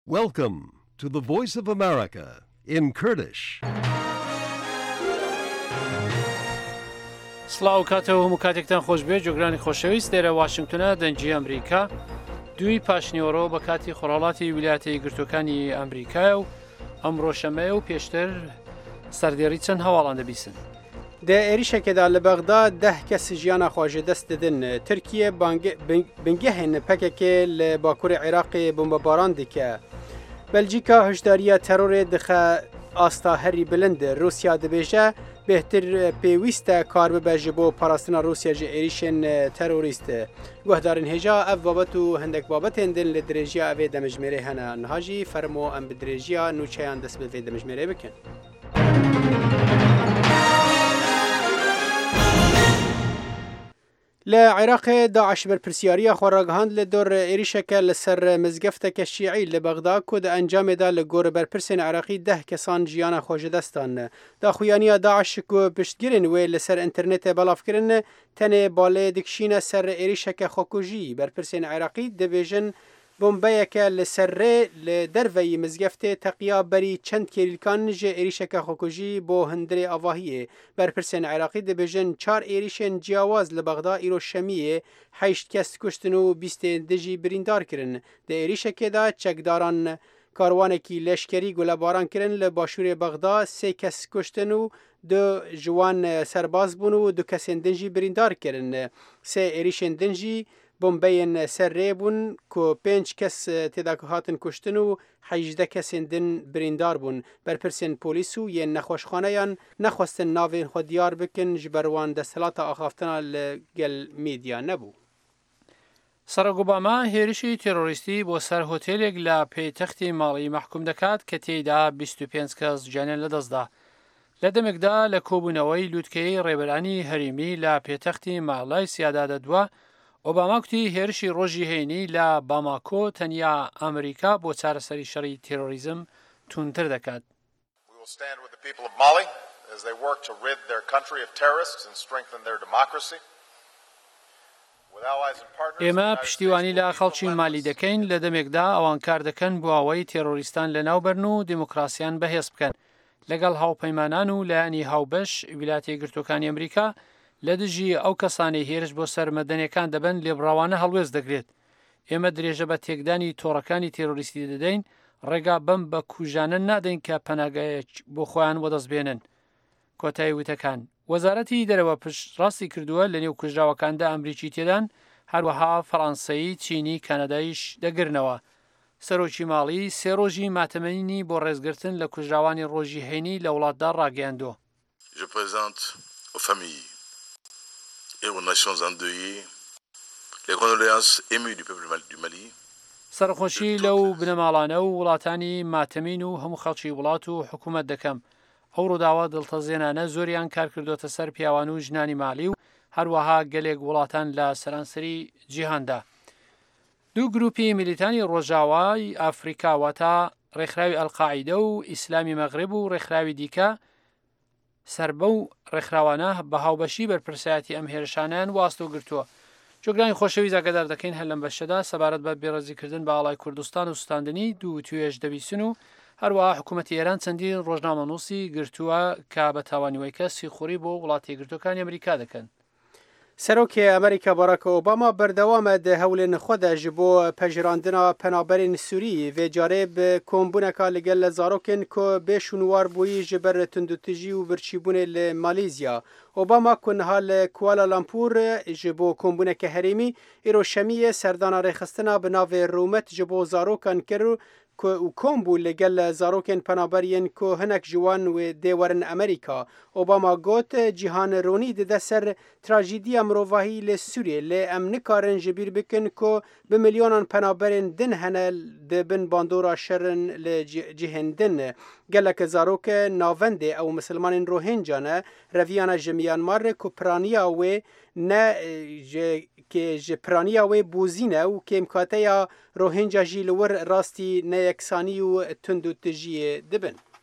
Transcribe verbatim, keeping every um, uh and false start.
Welcome to the Voice of America in Kurdish. سلااو کاتەوە هەموو کاتێکتان خۆش بێ جۆگرانی خۆشەویست لێرە واشنگتنە دەنجی ئەمریکا دوی پاشنیۆرۆ بە کاتی خۆڕاڵاتی ویلایەتە یەکگرتووەکانی ئەمریکایە و ئەمڕۆ شەمەیە و پێشتر سەردێڕی چەند هەواڵان دەبیستن. دە عێریشێکێدا لە بەغدا دەه کەس ژیانە خواژێ دەست دەدن. تورکیە بنگەهێن پەکێکێ لە باکووری عێراقی بۆمبەباران دکە. بەلجیکا هەشداریە تەرۆرێ دخە ئاستا هەری بلند. رووسیا دەبێژە بهتر پێویستە کار ببەژە بۆ پاراستنا رووسیا ji êrişên terorîst. Guhdarên hêja ev babet û hindek babetên din li dirêjiya evê demijmêrê hene. Niha jî fermo em bi dirêjiya nûçeyan dest bi vê demijmêrê bikin. لە عێراقê داعش berpirsiyariya xwe ragihand li dor êrişeke li ser mizgefteke şîî li Bexda ku di encamê da li gor berpirsên Iraqî deh kesan jiyana xwe ji dest dan. Daxuyaniya Daeş ku piştgirên wê li ser internetê belav kirin tenê balê dikişîne ser êrişeke xwekujî. Berpirsên Iraqî dibêjin bombeyeke li ser rê li derveyî mizgeftê teqiya berî çend kêrîlkan ji êrişeke xwekujî bo hindirê avahiyê. Berpirsên Iraqî dibêjin çar êrişên ciyawaz li Bexda îro şemiyê heşt kes kuştin û bîstên di jî birîndar kirin. Di êrişekê de çekdaran karwanekî leşkerî gulebaran kirin li başûrê Bexda sê kes kuştin û du ji wan serbaz bûn û du kesên din jî birîndar kirin. Sê êrişên din jî bombeyên ser rê bûn ku pênc kes têda hatin kuştin û hejde kesên din birîndar bûn. Berpirsên polîs û yên nexweşxaneyan nexwestin navên xwe diyar bikin ji ber wan desthilata axaftina li gel mîdya nebû. سەرۆک ئۆباما هێرشی تێرۆریستی بۆ سەر هۆتێلێک لە پێیتەختی ماڵی مەحکوم دەکات کە تێیدا بیست و پێنج کەس گیانیان لەدەستدا. لە دەمێکدا لە کۆبوونەوەی لووتکەی ڕێبەرانی هەریمی لە پێتەختی ماڵای سیادا دەدووە. ئۆباما کوتی هێرشی ڕۆژی هەینی لە باماکۆ تەنیا ئەمریکا بۆ چارەسەری شەڕی تێرۆریزم توندتر دەکات. ئێمە پشتیوانی لە خەڵکی مالی دەکەین لە دەمێکدا ئەوان کار دەکەن بۆ ئەوەی تێرۆریستان لە ناوبەرن و دیموکراسیان بەهێز بکەن لەگەڵ هاوپەیمانان و لایەنی هاوبەش ویلایەتە یەکگرتووەکانی ئەمریکا لە دژی ئەو کەسانی هێرش بۆ سەر مەدەنیەکان دەبن لێبڕاوانە هەڵوێز دەگرێت. ئێمە درێژە بە تێکدانی تۆڕەکانی تێرۆریستی دەدەین ڕێگا بەم بە کوژانە نادەین کە پەناگایەک بۆ خۆیان وەدەستبێنن. کۆتایی وتەکان وەزارەتی دەرەوە پشت ڕاستی کردووە لە نێو کوژراوەکاندا ئەمریکی تێدان هەروەها فەڕەنسایی چینی کەنەدایش دەگرنەوە. سەرۆکی ماڵی سێ ڕۆژی ماتەمەنی بۆ ڕێزگرتن لە کوژراوانی ڕۆژی هەینی لە وڵاتدا ڕاگەیاندووە. et aux nations endeuillées, les condoléances émues du peuple du Mali. سەرخۆشی لەو بنەماڵانە و وڵاتانی ماتەمین و هەموو خەڵکی وڵات و حکوومەت دەکەم. ئەو ڕووداوە دڵتەزێنانە زۆریان کار کردوتە سەر پیاوان و ژنانی مالی و هەروەها گەلێک وڵاتان لە سەرانسەری جیهاندا. دوو گروپی میلیتانی ڕۆژاوای ئافریکاوەتا ڕێکخراوی ئەلقاعیدە و ئیسلامی مەغرب و ڕێکخراوی دیکە سربە و ڕێکخراوانە بە هاوبەشی بەرپرسایەتی ئەم هێرشانیان واستۆ گرتووە. جۆگرانی خۆشەویست ئاگادار دەکەین هەر لەم بەشەدا سەبارەت بە بێڕێزیکردن بە ئاڵای کوردستان و سوستاندنی دوو توێژ دەبیستن و هەروەها حکوومەتی ئێران چەندین ڕۆژنامەنووسی گرتووە کە بە تاوانیوەی کە سیخوڕی بۆ وڵاتی یەکگرتووەکانی ئەمریکا دەکەن. سەرۆکی ئەمریکا باراک ئۆباما بەردەوامە دە هەولێن خۆدا ji بۆ پەژراندنا پەنابەرین سووری vêcarê bi kۆمبûneka li gel zarokên ku bêşûnwar bûyî ji ber tundutijî û birçîbûnê li Malîzya. Obama ku niha li Kuala Lumpur ji bo kۆmbûneke herêmî îro şemiyê serdana rêxistina bi navê rûmet ji bo zarokan kir û kom bû li gel zarokên penaberiyên ku hinek ji wan wê dê werin Amerîka. Obama got cîhan ronî dide ser trajîdiya mirovahî li Sûriyê lê em nikarin ji bîr bikin ku bi milyonan penaberên din hene di bin bandora şerin li cihên din. Gelek zarok navendê ew misilmanên Rohingya ne reviyana ji Myanmar ku piraniya wê ne ji piraniya wê bûzîne û kêmkateya Rohingya jî li wir rastî neyeksanî û tundutijiyê dibin.